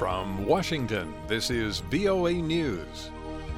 From Washington, this is VOA News.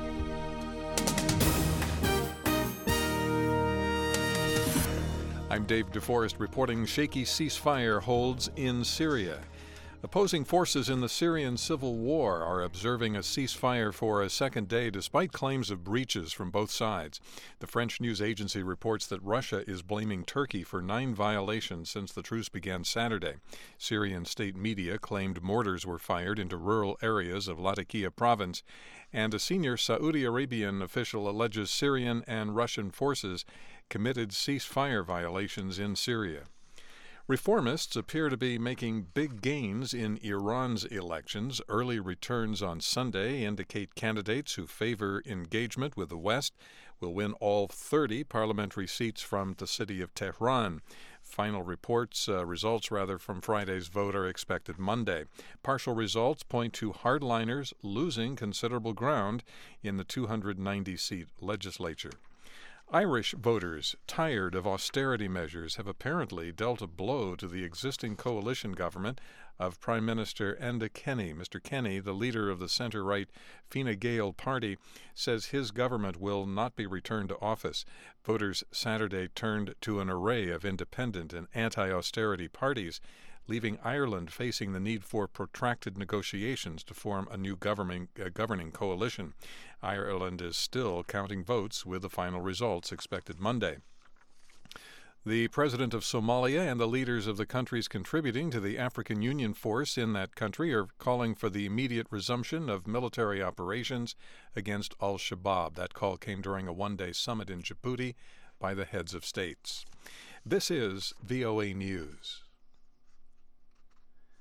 I'm Dave DeForest reporting shaky ceasefire holds in Syria. Opposing forces in the Syrian civil war are observing a ceasefire for a second day despite claims of breaches from both sides. The French news agency reports that Russia is blaming Turkey for 9 violations since the truce began Saturday. Syrian state media claimed mortars were fired into rural areas of Latakia province, and a senior Saudi Arabian official alleges Syrian and Russian forces committed ceasefire violations in Syria. Reformists appear to be making big gains in Iran's elections. Early returns on Sunday indicate candidates who favor engagement with the West will win all 30 parliamentary seats from the city of Tehran. Final results from Friday's vote are expected Monday. Partial results point to hardliners losing considerable ground in the 290-seat legislature. Irish voters, tired of austerity measures, have apparently dealt a blow to the existing coalition government of Prime Minister Enda Kenny. Mr. Kenny, the leader of the centre-right Fine Gael party, says his government will not be returned to office. Voters Saturday turned to an array of independent and anti-austerity parties, leaving Ireland facing the need for protracted negotiations to form a new governing coalition. Ireland is still counting votes, with the final results expected Monday. The president of Somalia and the leaders of the countries contributing to the African Union force in that country are calling for the immediate resumption of military operations against al-Shabaab. That call came during a one-day summit in Djibouti by the heads of states. This is VOA News.